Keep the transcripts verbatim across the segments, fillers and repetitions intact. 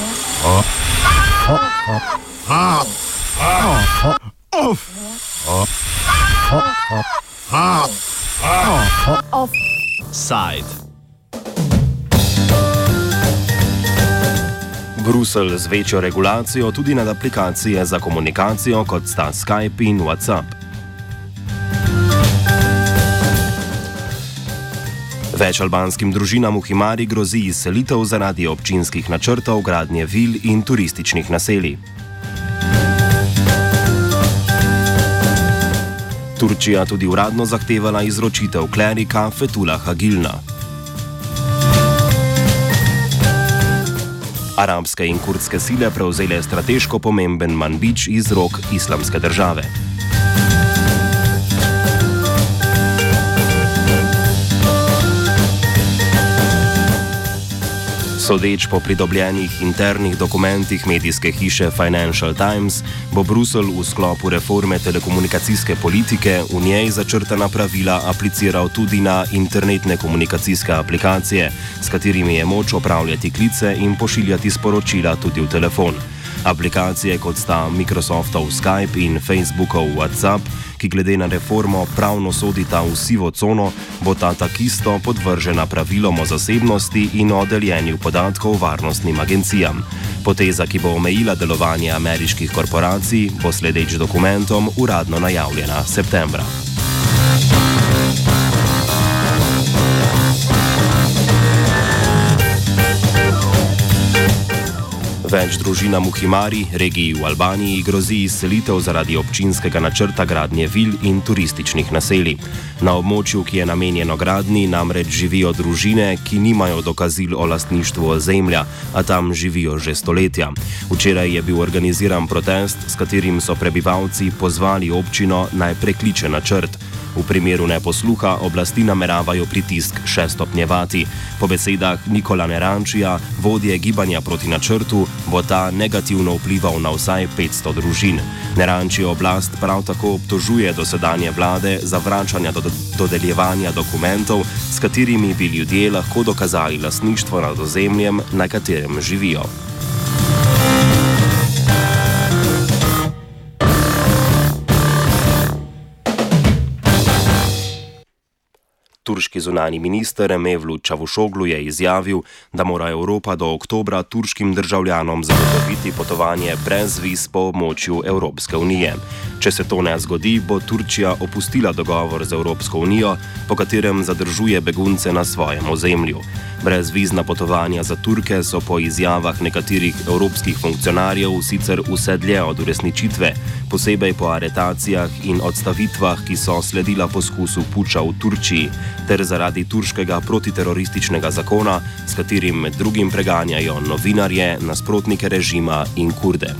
Offside. Bruselj z večjo regulacijo tudi nad aplikacije za komunikacijo, kot sta Skype in WhatsApp. Več albanskim družinam v Himari grozi izselitev zaradi občinskih načrtov gradnje vil in turističnih naselij. Turčija tudi uradno zahtevala izročitev klerika Fethullaha Gülena. Arabske in kurdske sile prevzele strateško pomemben Manbidž iz rok Islamske države. Sodeč po pridobljenih internih dokumentih medijske hiše Financial Times, bo Bruselj v sklopu reforme telekomunikacijske politike v njej začrtana pravila apliciral tudi na internetne komunikacijske aplikacije, s katerimi je moč opravljati klice in pošiljati sporočila tudi v telefon. Aplikacije kot sta Microsoftov Skype in Facebookov WhatsApp, ki glede na reformo pravno sodita v sivo cono, bo ta takisto podvržena pravilom o zasebnosti in o deljenju podatkov varnostnim agencijam. Poteza, ki bo omejila delovanje ameriških korporacij, bo sledeč dokumentom uradno najavljena septembra. Več družinam v Himari, regiji v Albaniji, grozi izselitev zaradi občinskega načrta gradnje vil in turističnih naselij. Na območju, ki je namenjeno gradnji, namreč živijo družine, ki nimajo dokazil o lastništvu ozemlja, a tam živijo že stoletja. Včeraj je bil organiziran protest, s katerim so prebivalci pozvali občino naj prekliče načrt. V primeru neposluha oblasti nameravajo pritisk še stopnjevati. Po besedah Nikola Nerančija, vodje gibanja proti načrtu, bo ta negativno vplival na vsaj petsto družin. Nerančijo oblast prav tako obtožuje dosedanje vlade za vračanje do dodeljevanja dokumentov, s katerimi bi ljudje lahko dokazali lastništvo nad ozemljem, na katerem živijo. Turški zunani minister Mevlut Čavuşoglu je izjavil, da mora Evropa do oktobra turškim državljanom zagotoviti potovanje brez viz po območju Evropske unije. Če se to ne zgodi, bo Turčija opustila dogovor z Evropsko unijo, po katerem zadržuje begunce na svojem ozemlju. Brezvizna potovanja za Turke so po izjavah nekaterih evropskih funkcionarjev sicer vse dlje od uresničitve, posebej po aretacijah in odstavitvah, ki so sledila poskusu puča v Turčiji, ter zaradi turškega protiterorističnega zakona, s katerim med drugim preganjajo novinarje, nasprotnike režima in Kurde.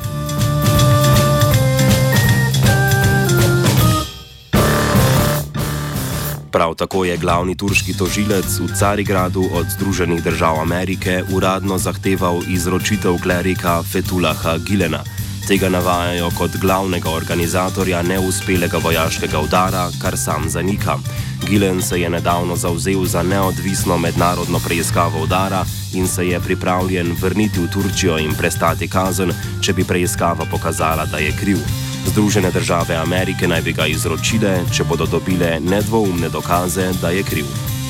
Prav tako je glavni turški tožilec v Carigradu od Združenih držav Amerike uradno zahteval izročitev klerika Fethullaha Gülena. Tega navajajo kot glavnega organizatorja neuspelega vojaškega udara, kar sam zanika. Gülen se je nedavno zavzel za neodvisno mednarodno preiskavo udara in se je pripravljen vrniti v Turčijo in prestati kazen, če bi preiskava pokazala, da je kriv. Združene države Amerike naj bi ga izročile, če bodo dobile nedvoumne dokaze, da je kriv.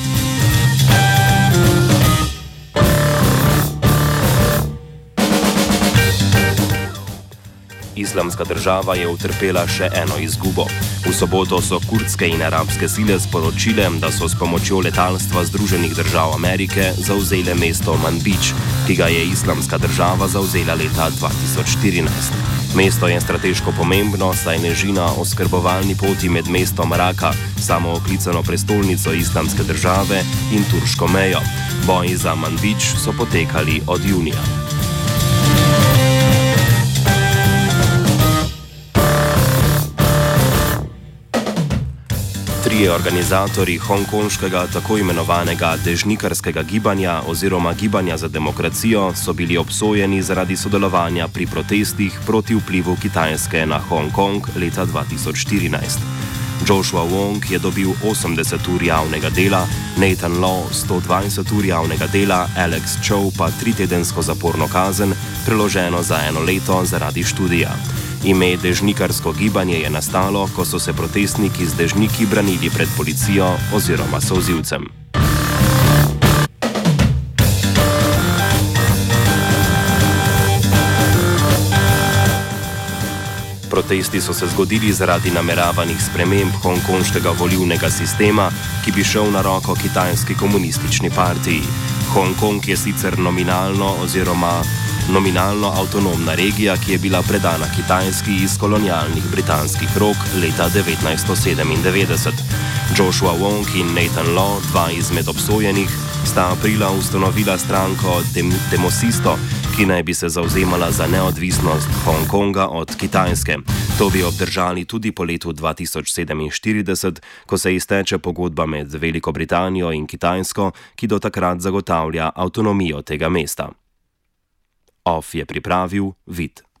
Islamska država je utrpela še eno izgubo. V soboto so kurdske in arabske sile sporočile, da so s pomočjo letalstva Združenih držav Amerike zavzele mesto Manbidž, ki ga je Islamska država zavzela leta dva tisoč štirinajst. Mesto je strateško pomembno, saj leži na oskrbovalni poti med mestom Raka, samooklicano prestolnico Islamske države, in turško mejo. Boji za Manbidž so potekali od junija. Trije organizatorji hongkonškega tako imenovanega dežnikarskega gibanja oziroma gibanja za demokracijo so bili obsojeni zaradi sodelovanja pri protestih proti vplivu Kitajske na Hongkong leta dva tisoč štirinajst. Joshua Wong je dobil osemdeset ur javnega dela, Nathan Law sto dvajset ur javnega dela, Alex Chow pa tritedensko zaporno kazen, preloženo za eno leto zaradi študija. Ime dežnikarsko gibanje je nastalo, ko so se protestniki z dežniki branili pred policijo oziroma solzivcem. Protesti so se zgodili zaradi nameravanih sprememb hongkonškega volilnega sistema, ki bi šel na roko kitajski komunistični partiji. Hongkong je sicer nominalno oziroma nominalno avtonomna regija, ki je bila predana Kitajski iz kolonialnih britanskih rok leta devetnajststo sedemindevetdeset. Joshua Wong in Nathan Law, dva izmed obsojenih, sta aprila ustanovila stranko Dem- Demosisto, ki naj bi se zauzemala za neodvisnost Hongkonga od Kitajske. To bi obdržali tudi po letu dva tisoč sedeminštirideset, ko se izteče pogodba med Veliko Britanijo in Kitajsko, ki do takrat zagotavlja avtonomijo tega mesta. Off je pripravil Vid.